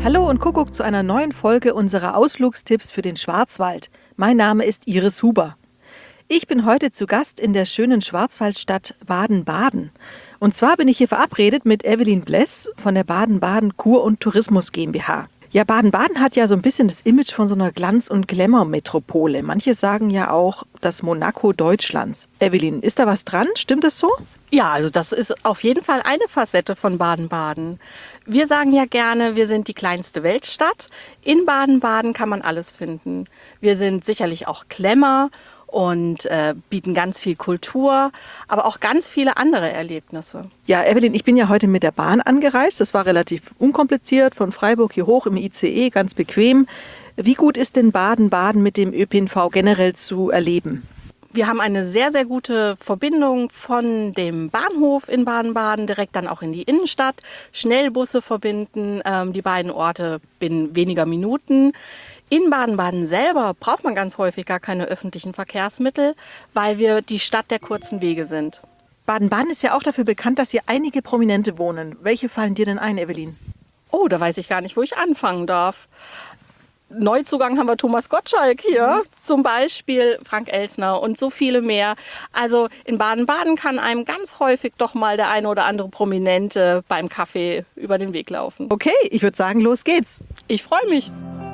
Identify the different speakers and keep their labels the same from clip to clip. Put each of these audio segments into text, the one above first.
Speaker 1: Hallo und Kuckuck zu einer neuen Folge unserer Ausflugstipps für den Schwarzwald. Mein Name ist Iris Huber. Ich bin heute zu Gast in der schönen Schwarzwaldstadt Baden-Baden. Und zwar bin ich hier verabredet mit Evelyn Bless von der Baden-Baden Kur- und Tourismus GmbH. Ja, Baden-Baden hat ja so ein bisschen das Image von so einer Glanz- und Glamour-Metropole. Manche sagen ja auch das Monaco Deutschlands. Evelyn, ist da was dran? Stimmt das so?
Speaker 2: Ja, also das ist auf jeden Fall eine Facette von Baden-Baden. Wir sagen ja gerne, wir sind die kleinste Weltstadt. In Baden-Baden kann man alles finden. Wir sind sicherlich auch Glamour und bieten ganz viel Kultur, aber auch ganz viele andere Erlebnisse.
Speaker 1: Ja, Evelyn, ich bin ja heute mit der Bahn angereist. Das war relativ unkompliziert, von Freiburg hier hoch im ICE, ganz bequem. Wie gut ist denn Baden-Baden mit dem ÖPNV generell zu erleben?
Speaker 2: Wir haben eine sehr, sehr gute Verbindung von dem Bahnhof in Baden-Baden direkt dann auch in die Innenstadt. Schnellbusse verbinden die beiden Orte binnen weniger Minuten. In Baden-Baden selber braucht man ganz häufig gar keine öffentlichen Verkehrsmittel, weil wir die Stadt der kurzen Wege sind.
Speaker 1: Baden-Baden ist ja auch dafür bekannt, dass hier einige Prominente wohnen. Welche fallen dir denn ein, Evelyn?
Speaker 2: Oh, da weiß ich gar nicht, wo ich anfangen darf. Neuzugang haben wir Thomas Gottschalk hier, zum Beispiel Frank Elstner und so viele mehr. Also in Baden-Baden kann einem ganz häufig doch mal der eine oder andere Prominente beim Kaffee über den Weg laufen.
Speaker 1: Okay, ich würde sagen, los geht's.
Speaker 2: Ich freue mich.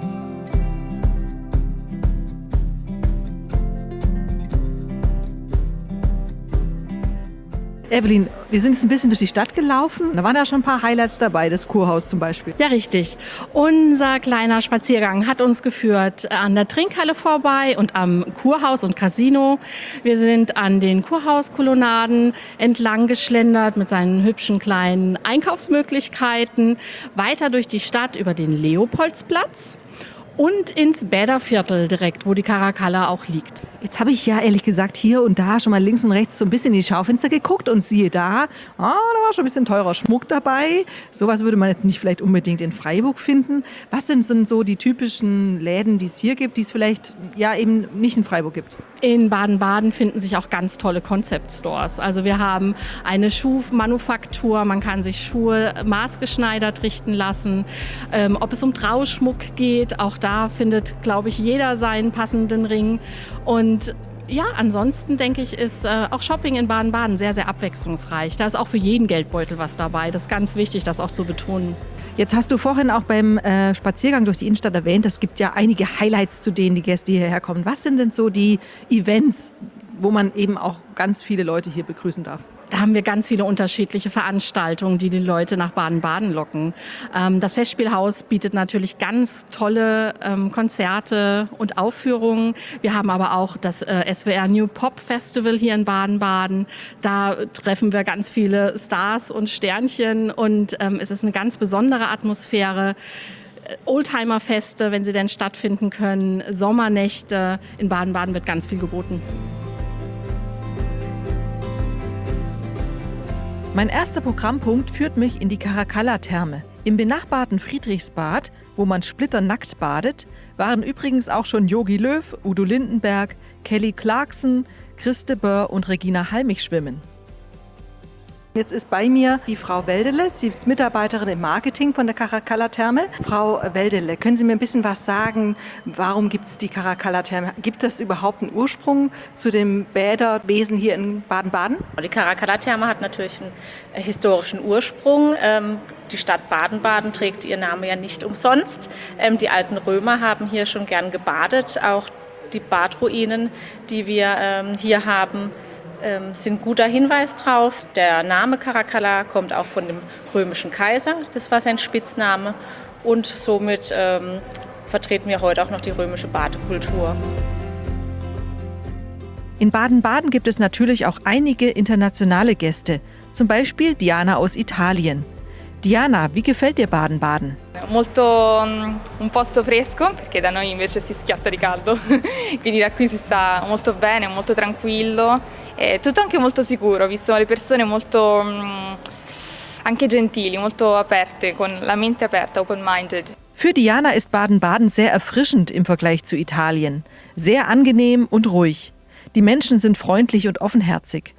Speaker 1: Evelyn, wir sind jetzt ein bisschen durch die Stadt gelaufen. Da waren ja schon ein paar Highlights dabei, das Kurhaus zum Beispiel.
Speaker 2: Ja, richtig. Unser kleiner Spaziergang hat uns geführt an der Trinkhalle vorbei und am Kurhaus und Casino. Wir sind an den Kurhauskolonnaden entlang geschlendert mit seinen hübschen kleinen Einkaufsmöglichkeiten, weiter durch die Stadt über den Leopoldsplatz und ins Bäderviertel direkt, wo die Caracalla auch liegt.
Speaker 1: Jetzt habe ich ja ehrlich gesagt hier und da schon mal links und rechts so ein bisschen in die Schaufenster geguckt und siehe da, da war schon ein bisschen teurer Schmuck dabei. Sowas würde man jetzt nicht vielleicht unbedingt in Freiburg finden. Was sind so die typischen Läden, die es hier gibt, die es vielleicht ja eben nicht in Freiburg gibt?
Speaker 2: In Baden-Baden finden sich auch ganz tolle Concept-Stores. Also wir haben eine Schuhmanufaktur, man kann sich Schuhe maßgeschneidert richten lassen. Ob es um Trauschmuck geht, auch da findet, glaube ich, jeder seinen passenden Ring. Und ja, ansonsten denke ich, ist auch Shopping in Baden-Baden sehr, sehr abwechslungsreich. Da ist auch für jeden Geldbeutel was dabei. Das ist ganz wichtig, das auch zu betonen.
Speaker 1: Jetzt hast du vorhin auch beim Spaziergang durch die Innenstadt erwähnt, es gibt ja einige Highlights, zu denen die Gäste hierher kommen. Was sind denn so die Events, wo man eben auch ganz viele Leute hier begrüßen darf?
Speaker 2: Da haben wir ganz viele unterschiedliche Veranstaltungen, die Leute nach Baden-Baden locken. Das Festspielhaus bietet natürlich ganz tolle Konzerte und Aufführungen. Wir haben aber auch das SWR New Pop Festival hier in Baden-Baden. Da treffen wir ganz viele Stars und Sternchen und es ist eine ganz besondere Atmosphäre. Oldtimer-Feste, wenn sie denn stattfinden können, Sommernächte. In Baden-Baden wird ganz viel geboten.
Speaker 1: Mein erster Programmpunkt führt mich in die Caracalla-Therme. Im benachbarten Friedrichsbad, wo man splitternackt badet, waren übrigens auch schon Jogi Löw, Udo Lindenberg, Kelly Clarkson, Christe Böhr und Regina Halmich schwimmen. Jetzt ist bei mir die Frau Weldele. Sie ist Mitarbeiterin im Marketing von der Caracalla-Therme. Frau Weldele, können Sie mir ein bisschen was sagen? Warum gibt es die Caracalla-Therme? Gibt es überhaupt einen Ursprung zu dem Bäderwesen hier in Baden-Baden?
Speaker 3: Die Caracalla-Therme hat natürlich einen historischen Ursprung. Die Stadt Baden-Baden trägt ihren Namen ja nicht umsonst. Die alten Römer haben hier schon gern gebadet. Auch die Badruinen, die wir hier haben, sind guter Hinweis drauf. Der Name Caracalla kommt auch von dem römischen Kaiser, das war sein Spitzname und somit vertreten wir heute auch noch die römische Badekultur.
Speaker 1: In Baden-Baden gibt es natürlich auch einige internationale Gäste, zum Beispiel Diana aus Italien. Diana, wie gefällt dir Baden-Baden?
Speaker 4: Molto un posto fresco, perché da noi invece si schiatta di caldo, quindi da qui si sta molto bene, molto tranquillo, tutto anche molto sicuro, visto le persone molto anche gentili, molto aperte, con la mente aperta, open-minded.
Speaker 1: Für Diana ist Baden-Baden sehr erfrischend im Vergleich zu Italien. Sehr angenehm und ruhig. Die Menschen sind freundlich und offenherzig.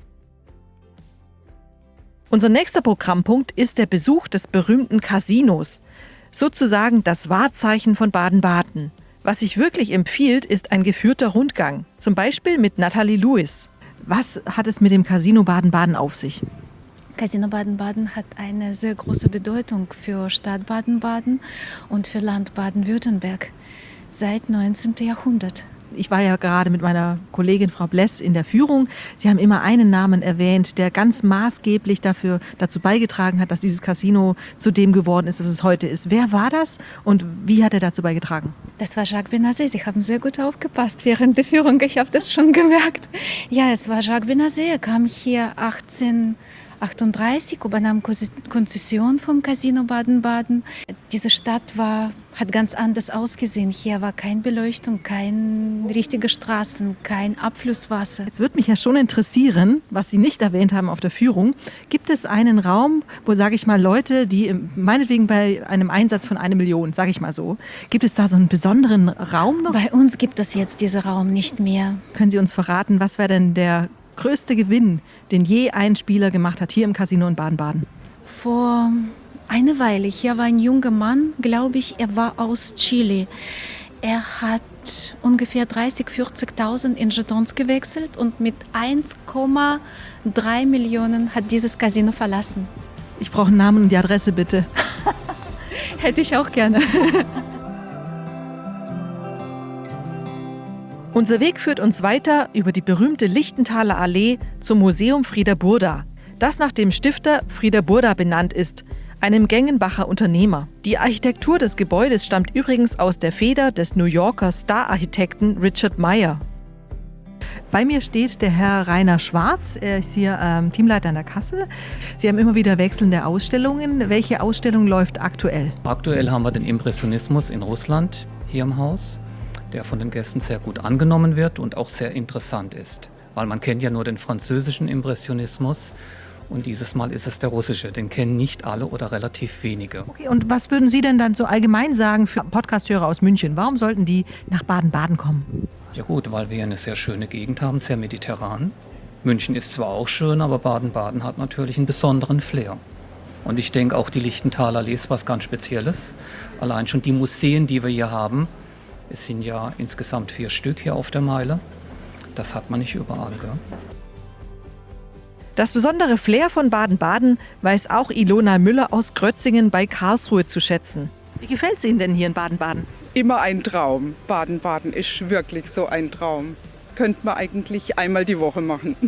Speaker 1: Unser nächster Programmpunkt ist der Besuch des berühmten Casinos. Sozusagen das Wahrzeichen von Baden-Baden. Was sich wirklich empfiehlt, ist ein geführter Rundgang. Zum Beispiel mit Nathalie Lewis. Was hat es mit dem Casino Baden-Baden auf sich?
Speaker 5: Casino Baden-Baden hat eine sehr große Bedeutung für Stadt Baden-Baden und für Land Baden-Württemberg seit 19. Jahrhundert.
Speaker 1: Ich war ja gerade mit meiner Kollegin Frau Bless in der Führung. Sie haben immer einen Namen erwähnt, der ganz maßgeblich dazu beigetragen hat, dass dieses Casino zu dem geworden ist, was es heute ist. Wer war das und wie hat er dazu beigetragen?
Speaker 5: Das war Jacques Benazet. Sie haben sehr gut aufgepasst während der Führung. Ich habe das schon gemerkt. Ja, es war Jacques Benazet. Er kam hier 1838, übernahm Konzession vom Casino Baden-Baden. Diese Stadt hat ganz anders ausgesehen. Hier war keine Beleuchtung, keine richtige Straßen, kein Abflusswasser.
Speaker 1: Jetzt würde mich ja schon interessieren, was Sie nicht erwähnt haben auf der Führung. Gibt es einen Raum, wo, sage ich mal, Leute, die meinetwegen bei einem Einsatz von 1 Million, sage ich mal so, gibt es da so einen besonderen Raum noch?
Speaker 5: Bei uns gibt es jetzt diesen Raum nicht mehr.
Speaker 1: Können Sie uns verraten, was wäre denn der größte Gewinn, den je ein Spieler gemacht hat hier im Casino in Baden-Baden?
Speaker 5: Vor einer Weile, hier war ein junger Mann, glaube ich, er war aus Chile. Er hat ungefähr 30.000, 40.000 in Jetons gewechselt und mit 1,3 Millionen hat dieses Casino verlassen.
Speaker 1: Ich brauche einen Namen und die Adresse, bitte.
Speaker 5: Hätte ich auch gerne.
Speaker 1: Unser Weg führt uns weiter über die berühmte Lichtenthaler Allee zum Museum Frieder Burda, das nach dem Stifter Frieder Burda benannt ist, einem Gengenbacher Unternehmer. Die Architektur des Gebäudes stammt übrigens aus der Feder des New Yorker Star-Architekten Richard Meyer. Bei mir steht der Herr Rainer Schwarz, er ist hier Teamleiter an der Kasse. Sie haben immer wieder wechselnde Ausstellungen. Welche Ausstellung läuft aktuell?
Speaker 6: Aktuell haben wir den Impressionismus in Russland hier im Haus, der von den Gästen sehr gut angenommen wird und auch sehr interessant ist. Weil man kennt ja nur den französischen Impressionismus und dieses Mal ist es der russische. Den kennen nicht alle oder relativ wenige.
Speaker 1: Okay, und was würden Sie denn dann so allgemein sagen für Podcasthörer aus München? Warum sollten die nach Baden-Baden kommen?
Speaker 6: Ja gut, weil wir eine sehr schöne Gegend haben, sehr mediterran. München ist zwar auch schön, aber Baden-Baden hat natürlich einen besonderen Flair. Und ich denke auch die Lichtenthaler Allee ist was ganz Spezielles. Allein schon die Museen, die wir hier haben, es sind ja insgesamt 4 Stück hier auf der Meile. Das hat man nicht überall, gell?
Speaker 1: Das besondere Flair von Baden-Baden weiß auch Ilona Müller aus Grötzingen bei Karlsruhe zu schätzen. Wie gefällt es Ihnen denn hier in Baden-Baden?
Speaker 7: Immer ein Traum. Baden-Baden ist wirklich so ein Traum. Könnte man eigentlich einmal die Woche machen.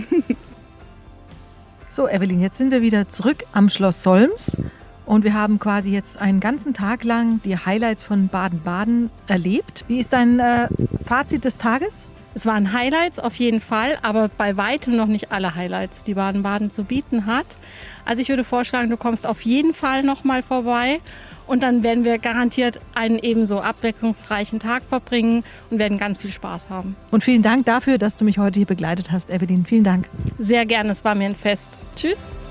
Speaker 1: So, Evelyn, jetzt sind wir wieder zurück am Schloss Solms und wir haben quasi jetzt einen ganzen Tag lang die Highlights von Baden-Baden erlebt. Wie ist dein Fazit des Tages?
Speaker 2: Es waren Highlights auf jeden Fall, aber bei weitem noch nicht alle Highlights, die Baden-Baden zu bieten hat. Also ich würde vorschlagen, du kommst auf jeden Fall noch mal vorbei und dann werden wir garantiert einen ebenso abwechslungsreichen Tag verbringen und werden ganz viel Spaß haben.
Speaker 1: Und vielen Dank dafür, dass du mich heute hier begleitet hast, Evelyn. Vielen Dank.
Speaker 2: Sehr gerne, es war mir ein Fest. Tschüss.